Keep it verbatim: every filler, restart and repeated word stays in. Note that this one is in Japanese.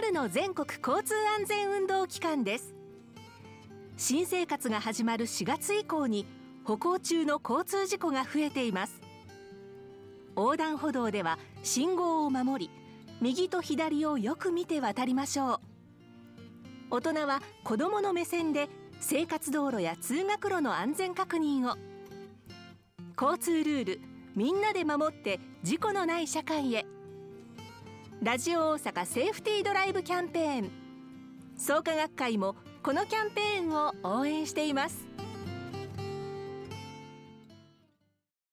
春の全国交通安全運動期間です。新生活が始まるしがつ以降に歩行中の交通事故が増えています。横断歩道では信号を守り、右と左をよく見て渡りましょう。大人は子どもの目線で生活道路や通学路の安全確認を。交通ルールみんなで守って事故のない社会へ。ラジオ大阪セーフティードライブキャンペーン、創価学会もこのキャンペーンを応援しています。